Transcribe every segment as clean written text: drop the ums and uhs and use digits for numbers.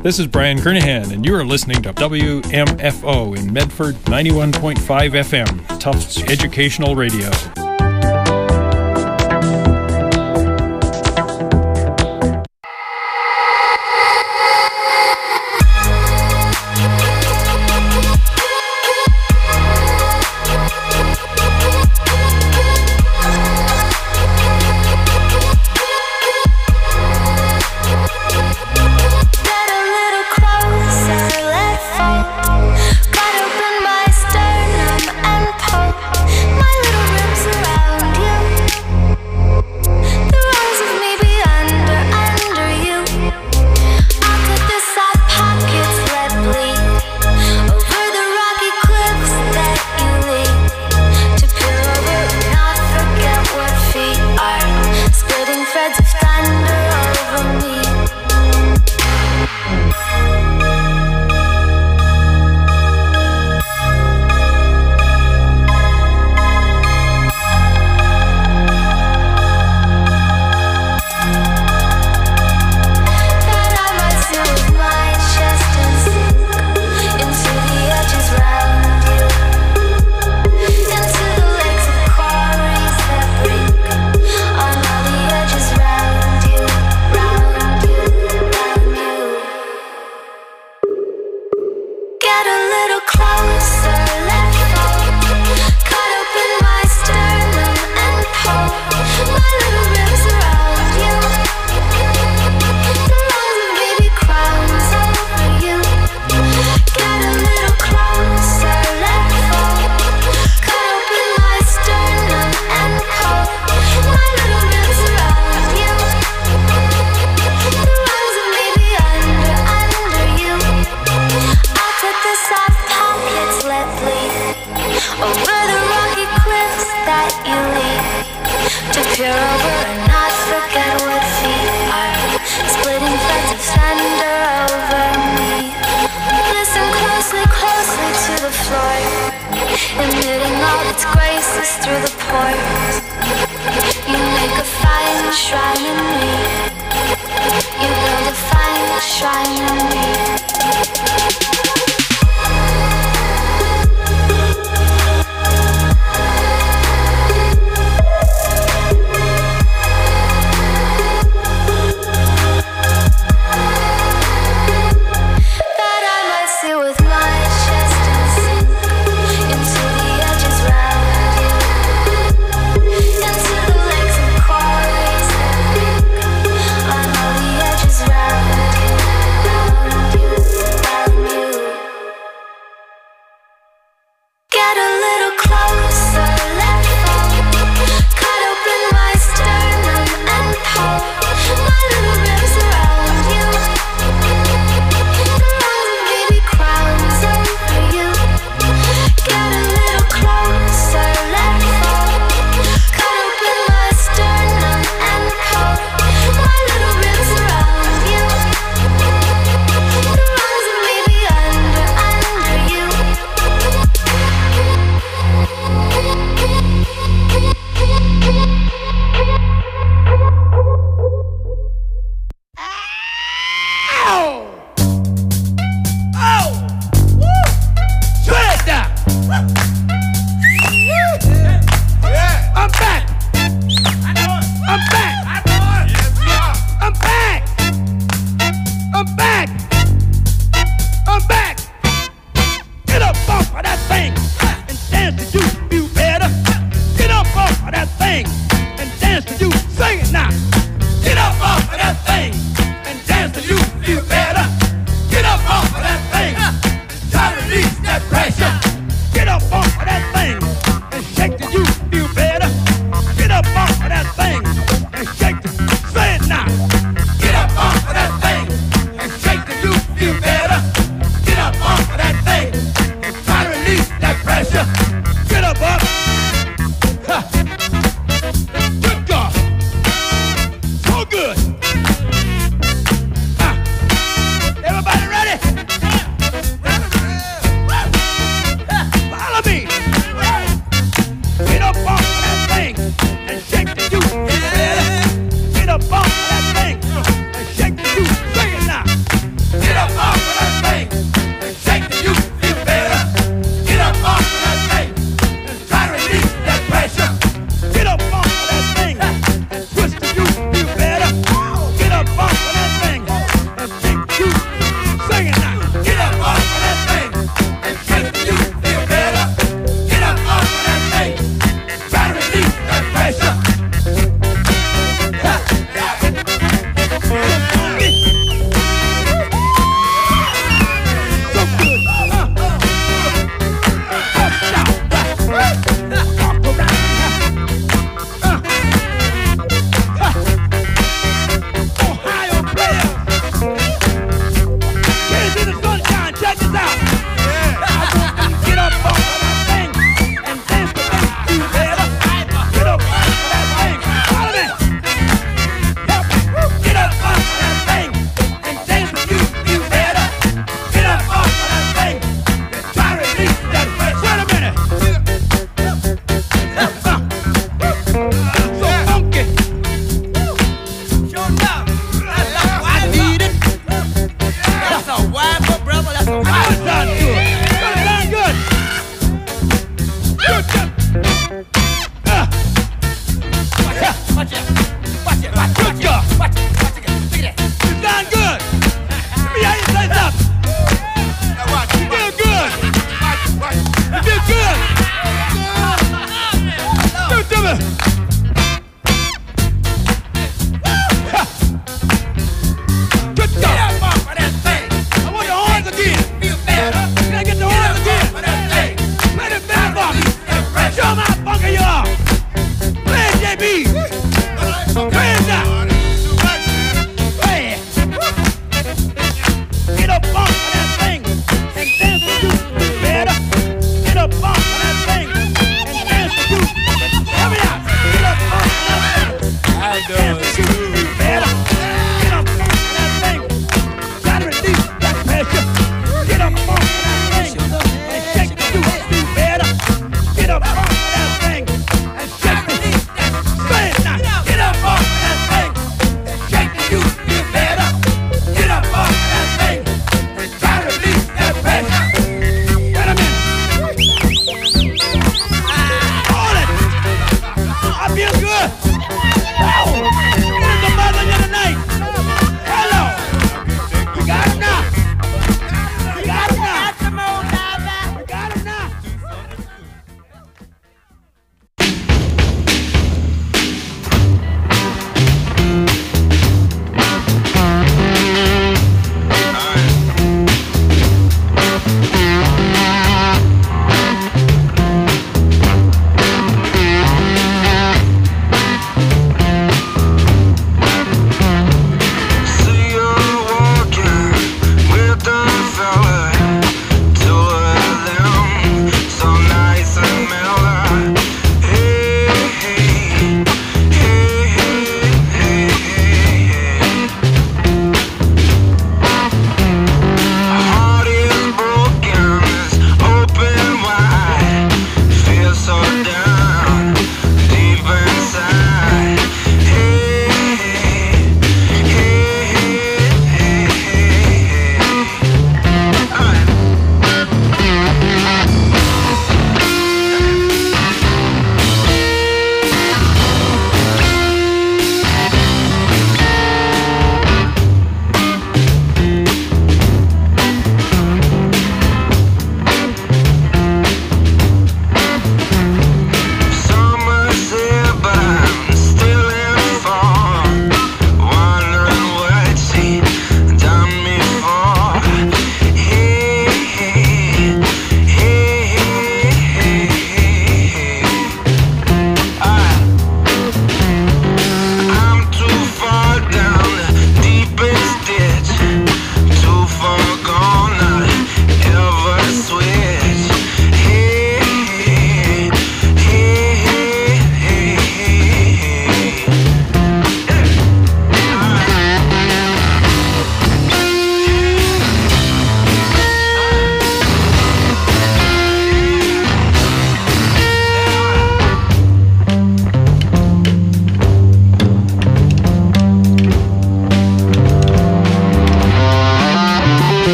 This is Brian Kernahan, and you are listening to WMFO in Medford 91.5 FM, Tufts Educational Radio.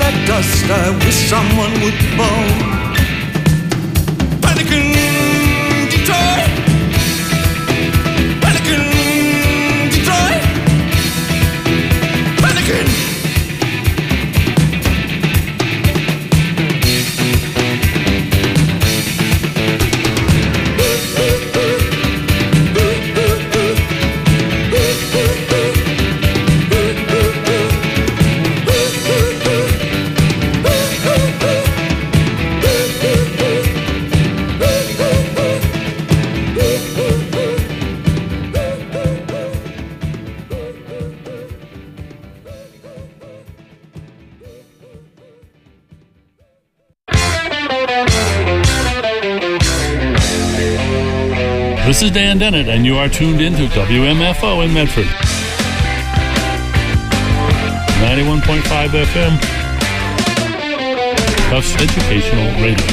at dust, I wish someone would fall. Panicking Detroit, panicking Detroit, panicking. This is Dan Dennett, and you are tuned into WMFO in Medford. 91.5 FM, Tufts Educational Radio.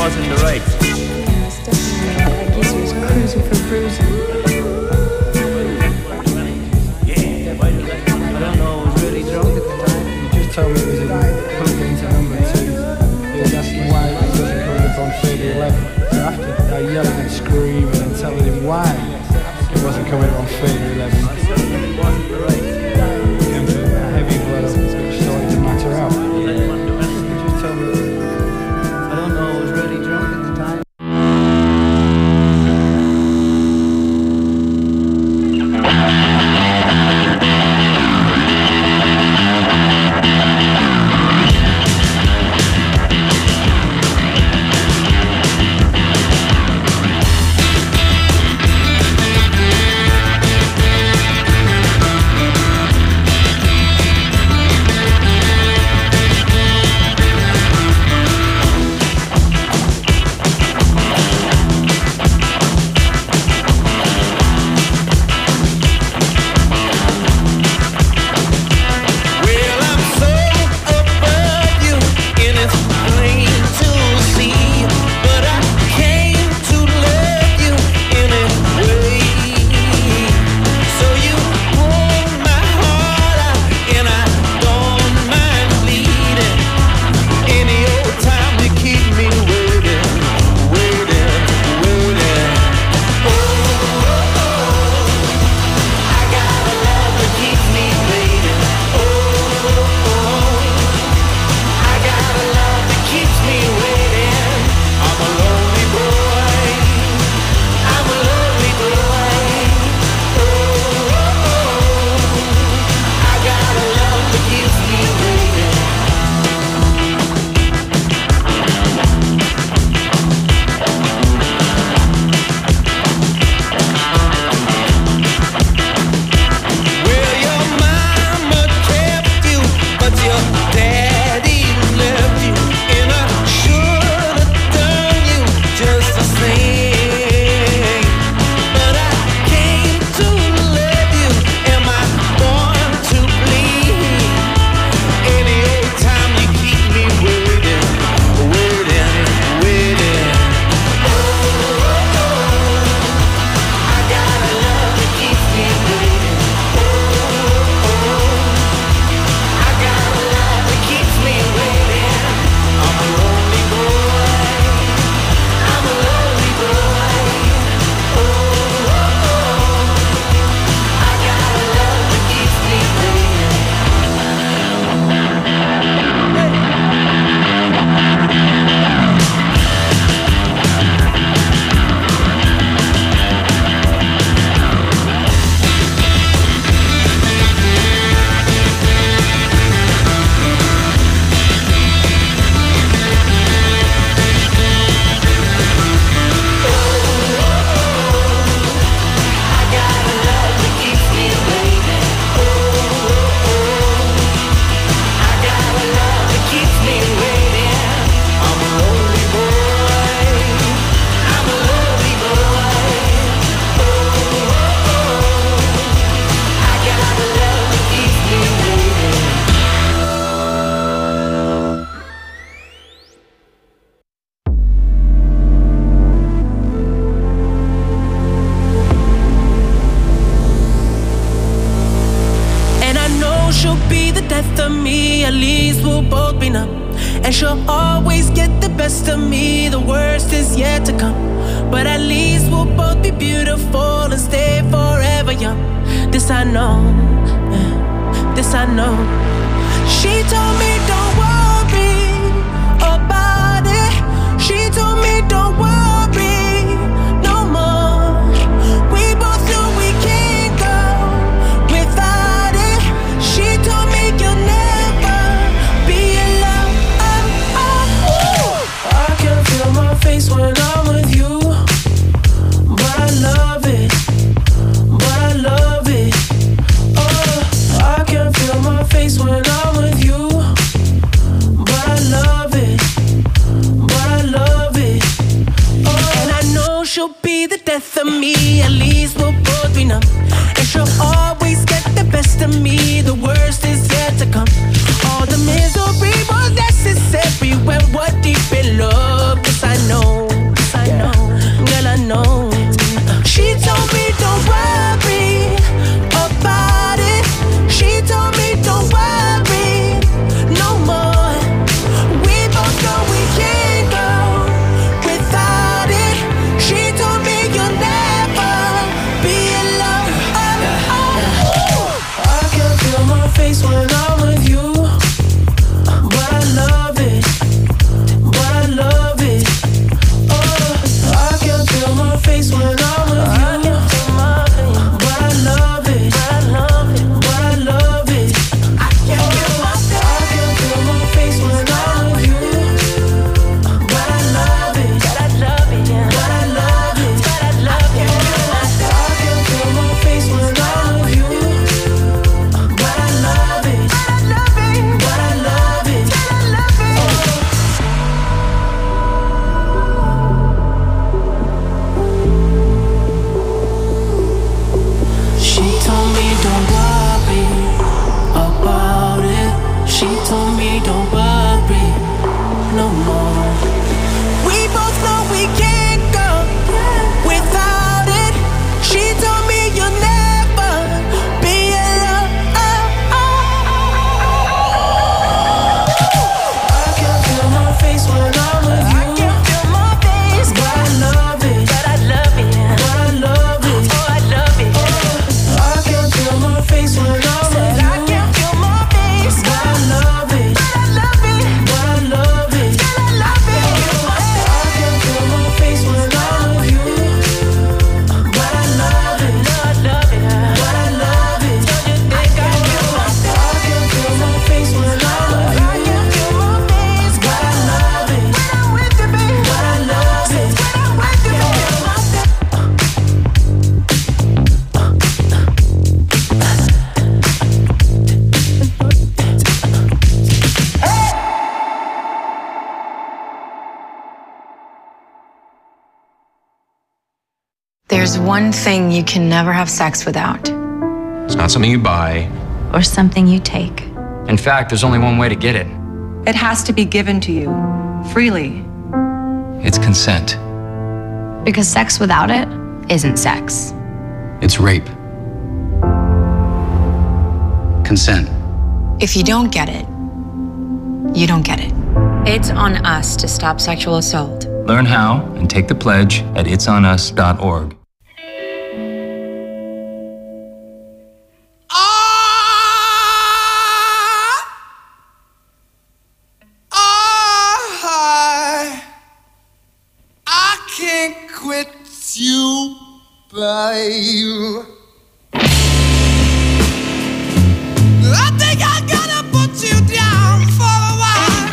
wasn't the right. Yeah, it's definitely right. I guess he was cruising for bruising. Yeah, I don't know, I was really drunk at the time. He just told me it was in plugged into number 2. He was asking why it wasn't coming up on feed 11. So after I yelling and screaming and telling him why it wasn't coming up on feed 11, It wasn't the right. came to a heavy blood up which started to matter out. He just told me I don't know, I was really drunk at the time. And she'll always get the best of me. The worst is yet to come, but at least we'll both be beautiful and stay forever young. This I know, this I know. She told me don't worry about it. She told me don't worry no more. We both know we can't go without it. She told me you'll never be alone. I can feel my face when I'm with you, but I love it, but I love it. Oh, I can feel my face when face when I'm with you. But I love it. But I love it. Oh, I can feel my face when I'm with you. But I love it. But I love it. But I love it. I can feel my face when I'm with you. But I love it. But I love it. But I love it. But I love it. I can feel my face when I'm with you. But I love it. But I love it. But I love it. She told me don't worry about it. She told me don't worry no more. We both know we can't go without it. She told me you'll never be alone. I can feel my face when I'm with you. I can feel my face, but I love it. But I love it. But I love it. Oh, I love it. I can feel my face when I'm with you. I can feel my face, but I love it. But I love it. But I love it. But I love it. I can feel my face when I'm with you. But I love it. No, I love it. But I love it. Don't you think I can feel my face when I'm with you. I can feel my face, but I love it. When I'm with you, baby. But I love it. When I'm with you, baby. There's one thing you can never have sex without. It's not something you buy. Or something you take. In fact, there's only one way to get it. It has to be given to you freely. It's consent. Because sex without it isn't sex. It's rape. Consent. If you don't get it, you don't get it. It's on us to stop sexual assault. Learn how and take the pledge at itsonus.org. I can't quit you, babe. I think I gotta put you down for a while.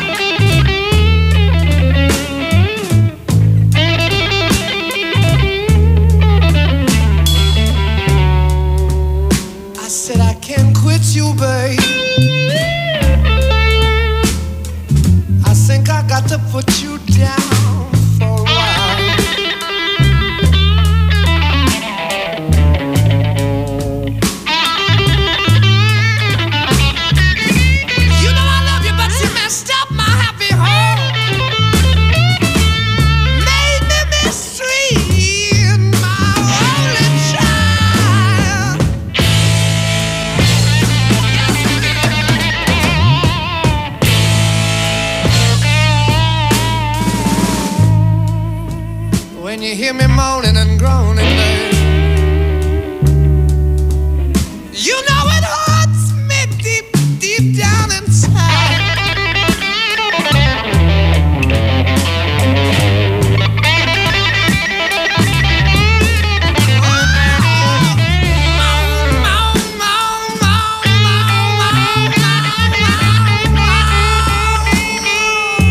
I said I can't quit you, babe. I think I got to put you down for a while. You know I love you, but you messed up my happy home. Made me mistreat my only child. When you hear me moaning and groaning, babe, you know it hurts me deep, deep down inside.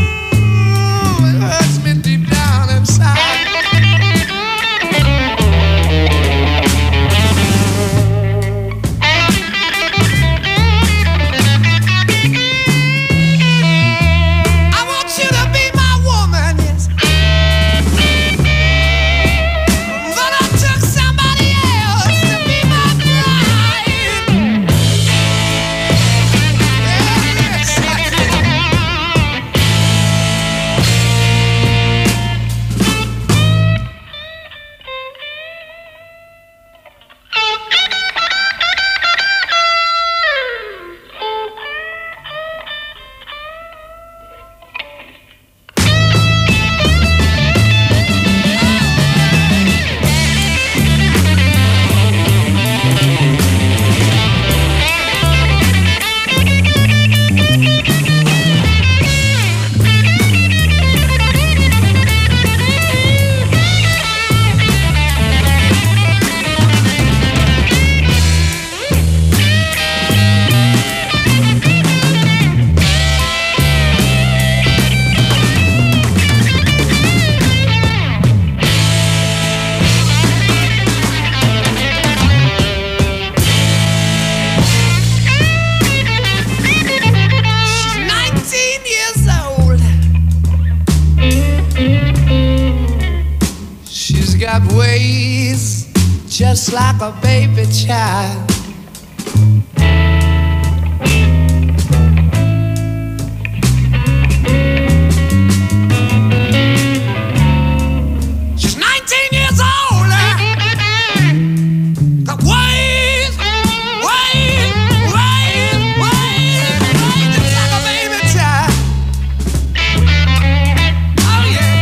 It hurts me deep down inside. just like a baby child. She's 19 years old. Got ways, just like a baby child. Oh yeah.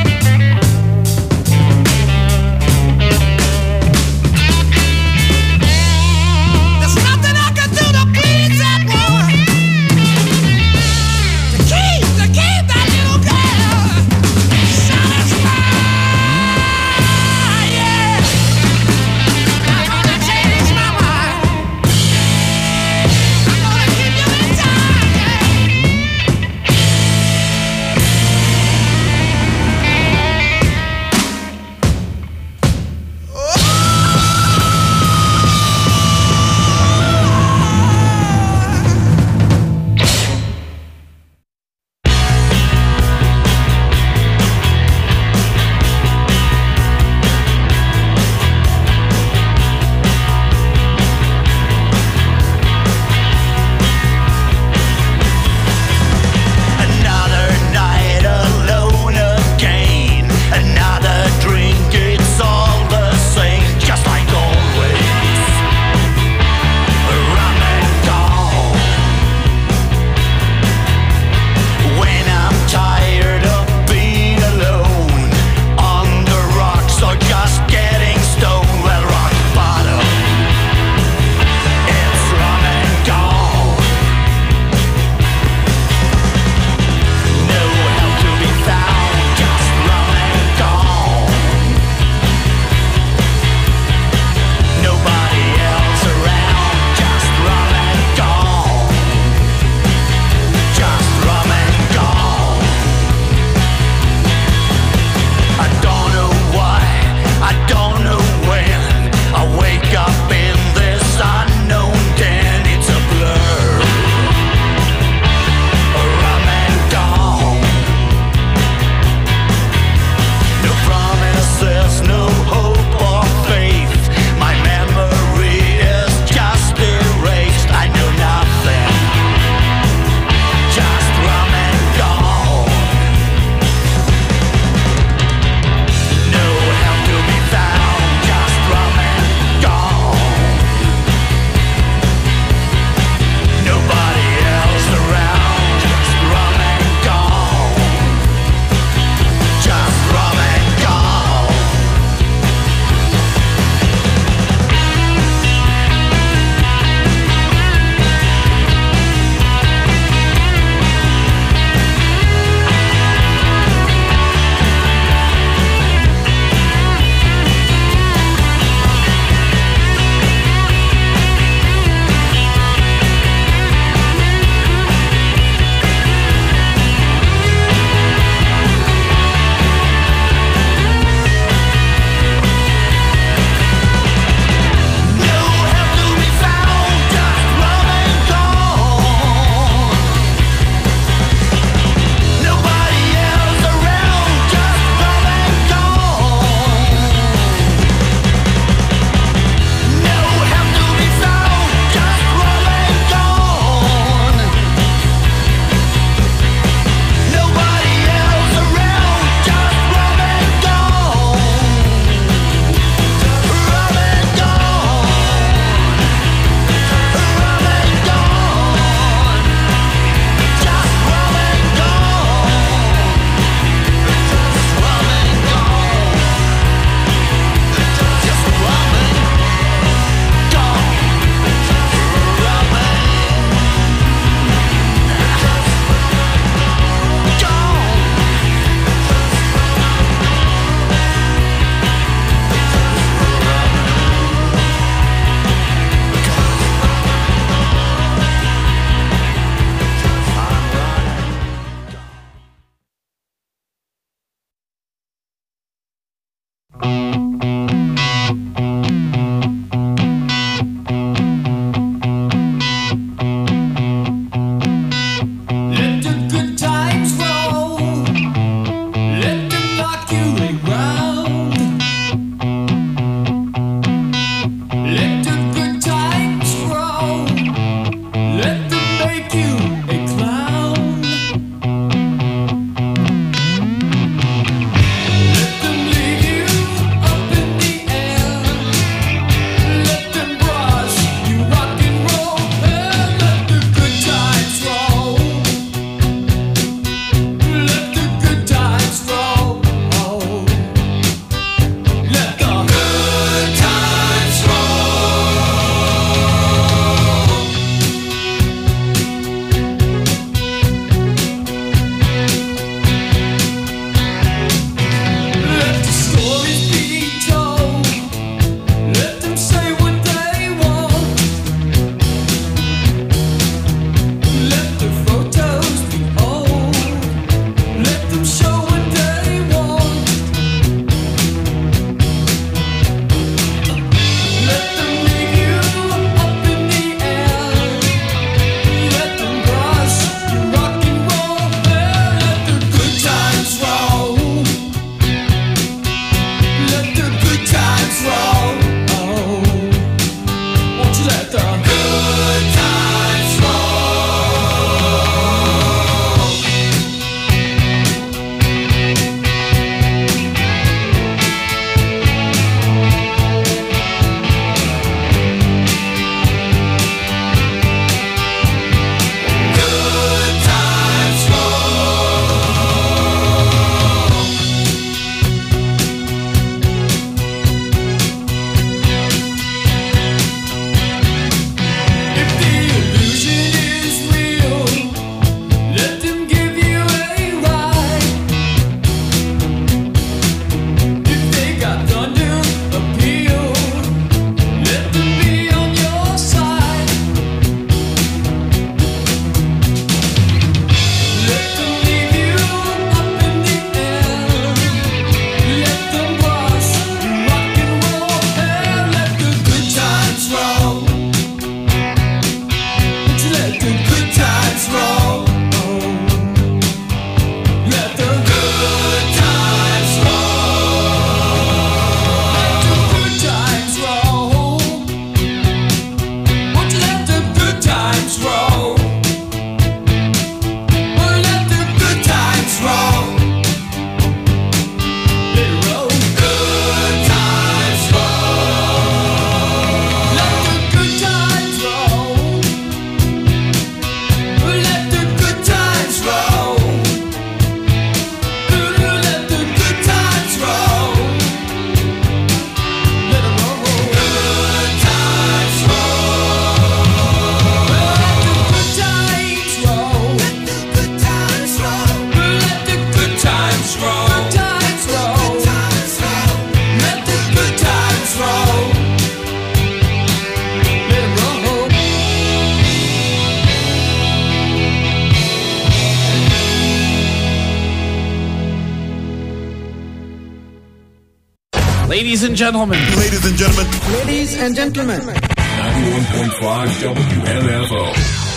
Ladies and gentlemen. Ladies and gentlemen. Ladies and gentlemen. 91.5 WMFO.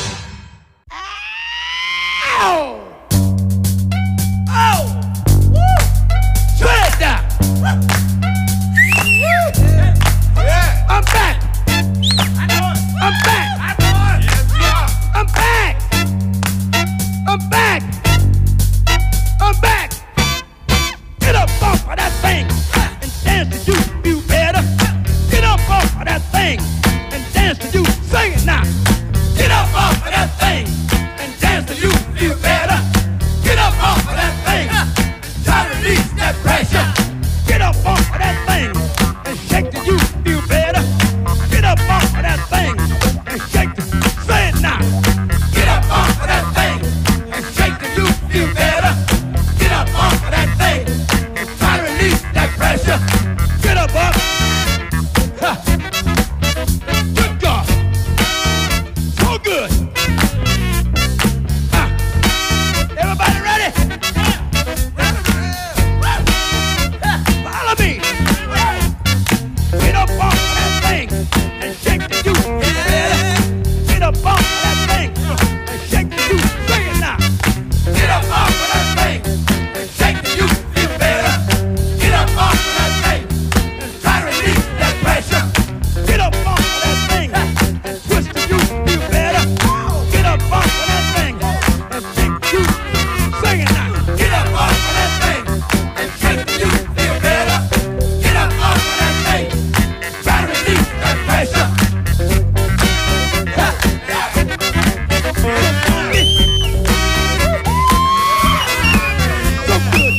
Ow! Oh! Woo! Shut it down! Yeah. I'm back! I know it! I'm back! I know it! Yes, yeah. I'm back! I'm back! I'm back! Get up off of that thing and dance to you feel better. Get up off of that thing and dance to you. Sing it now. Get up off of that thing and dance to you feel better. Get up off of that thing. Try to release that pressure. Get up off of that thing and shake till you feel better. Get up off of that thing and shake till. Say it now. Get up off of that thing and shake till you feel better. Get up off of that thing and try to release that pressure. Get up off. Ha. Good God. So good. Everybody ready? Follow me. Get up off of that thing and shake the juice. Get up off of that thing and shake the juice. Sing it now. Get up off of that thing and shake the juice. Feel better. Get up off of that thing and try to release that pressure. Get up off of that thing and twist the juice. Feel better. Get up off of that thing and shake the juice. Sing it now. Get up off of that thing and shake the juice. Feel better. Get up off of that thing and try to release that pressure. So good.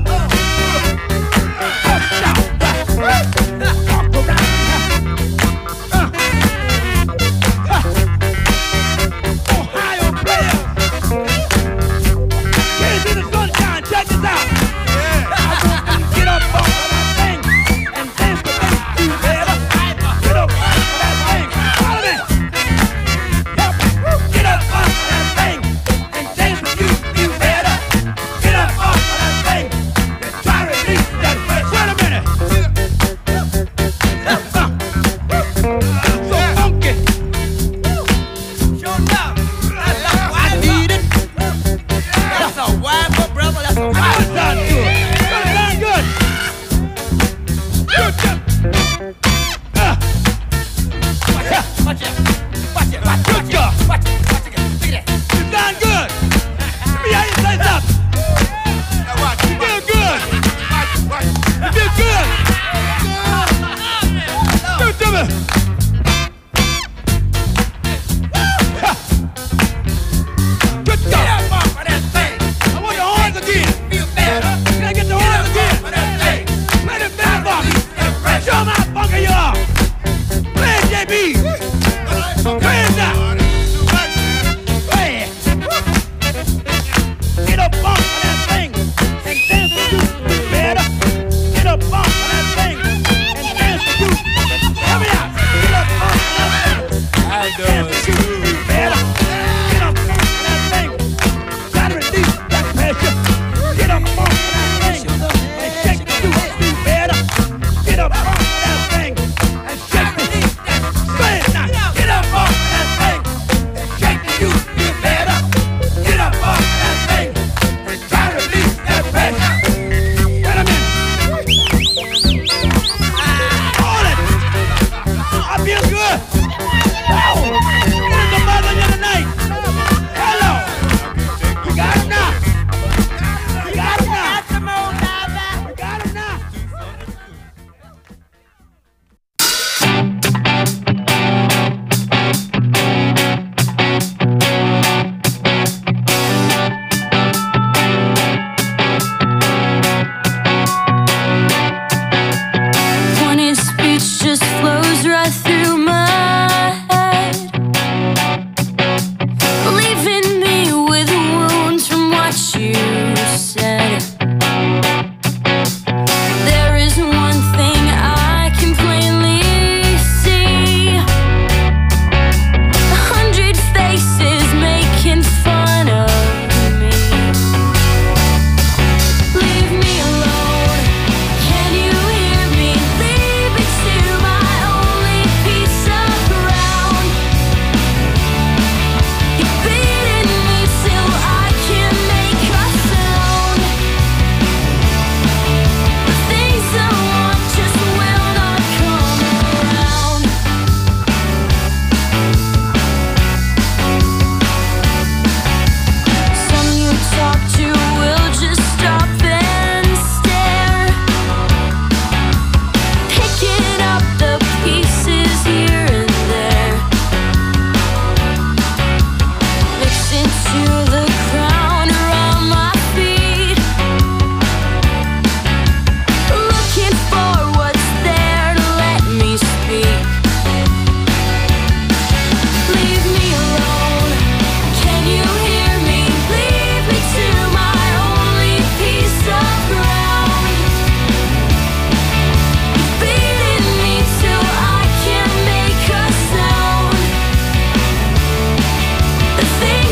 Ohio players. Kids in the sunshine, check this out. Get up off of that thing and dance to make you better. Get up off of that thing. Follow me. Get up off of that thing and dance to you feel better. Get up off of that thing and try to release that pressure. Wait a minute. So funky. I need it. That's a wiper, brother. That's a wiper. That sounds good. That sounds good. Good, good. Watch it. Watch it. Watch it. Good job. Watch it. Watch it. Look at that. You sound good. Let me hear you say something. You feel good. You feel good. Do it to me. Good job. Get up off of that thing. I want your horns again. Feel better. Can I get the horns again? Get up off of that thing. Play the band for me. Show 'em how funky you are. Play it, JB. Play it now. Play it. Get up off of that thing and dance to you feel better. Get up off of that thing and dance to you. Help me out. Get up off of that thing and dance to you feel better. Get up off of that thing. Try to release that pressure. Get up off of that thing and shake the you feel better. Get up off of that thing and shake the. Say it now. Get up off of that thing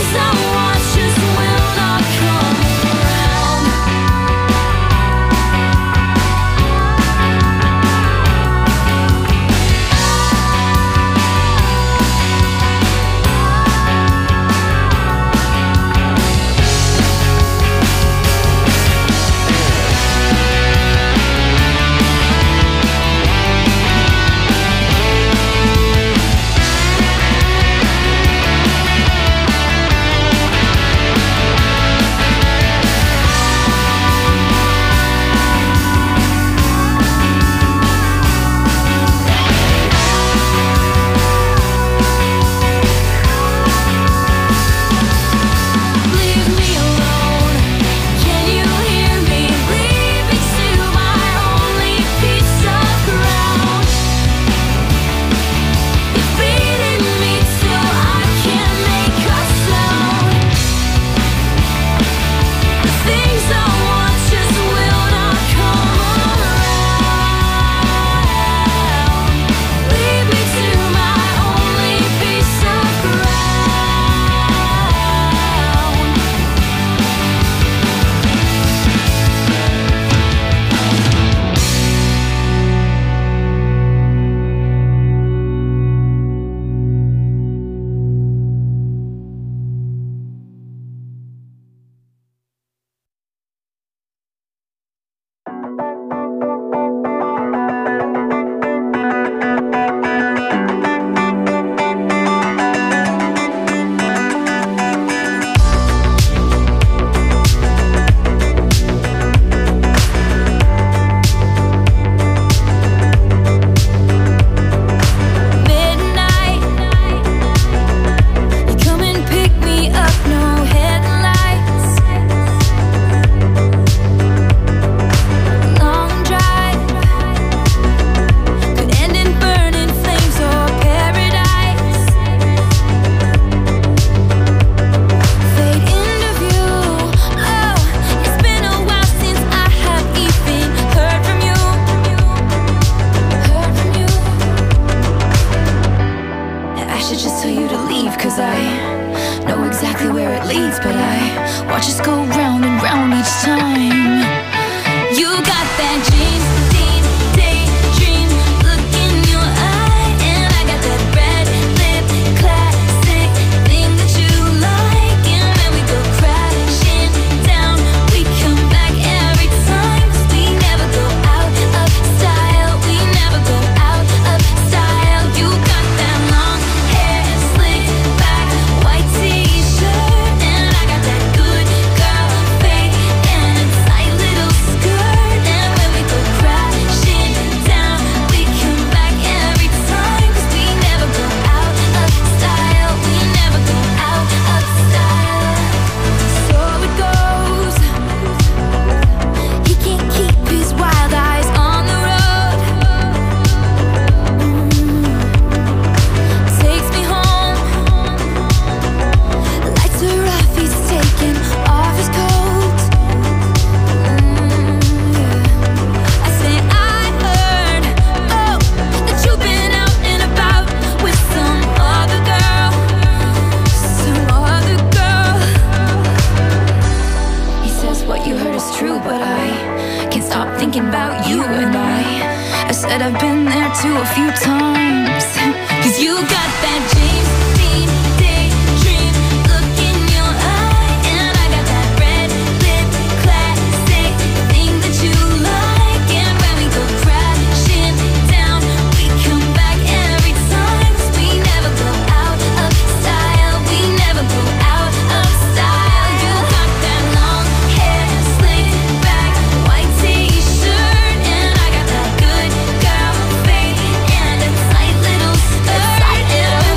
I've been there too a few times. 'Cause you got that James Dean daydream look in your eye, and I got that red lip classic thing that you like. And when we go crashing down, we come back every time. 'Cause we never go out of style. We never go out of style. You got that long hair slicked back, white t-shirt, and I got that good girl face and a tight little skirt.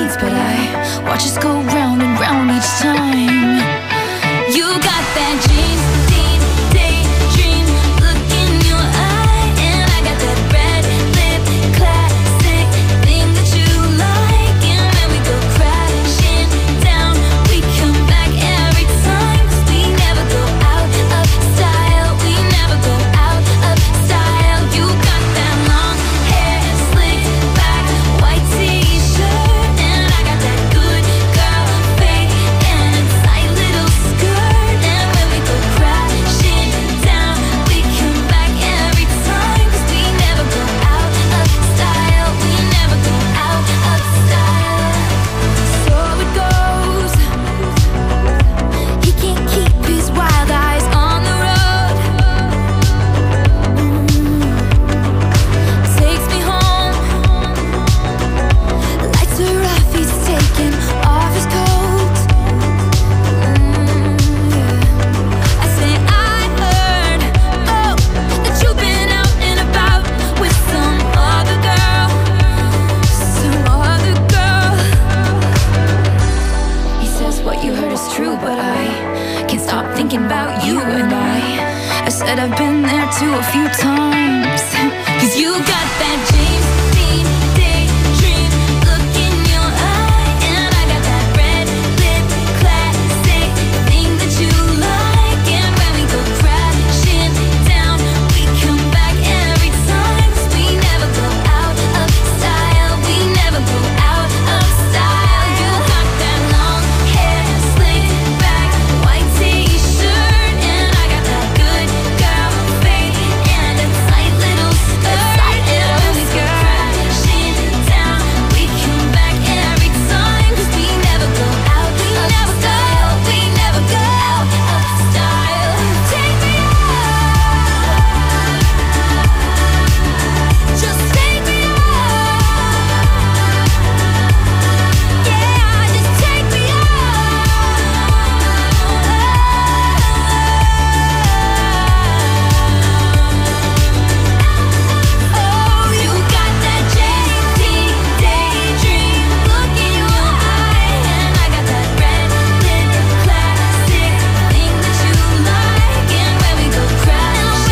beats, but I watch us go round and round each time. You got that dream, daydream look in your eye, and I got that red lip classic thing that you like. And when we go crashing down, we come back every time, 'cause we never go out of style. We never go out of style. You got that long hair, slick back, white t-shirt, and I got that good girl fade and a tight little skirt. And when we go crashing down, we come back every time, 'cause we never go out of style. We never go out of style. So it goes. He can't keep his wild eyes on the road. Takes me home. Lights are off, he's taking off his coat. I say I heard, oh, that you've been out and about with some other girl, some other girl. He says what you heard is true, but I can't stop thinking about you. And I said I've been there too a few times, 'cause you got that James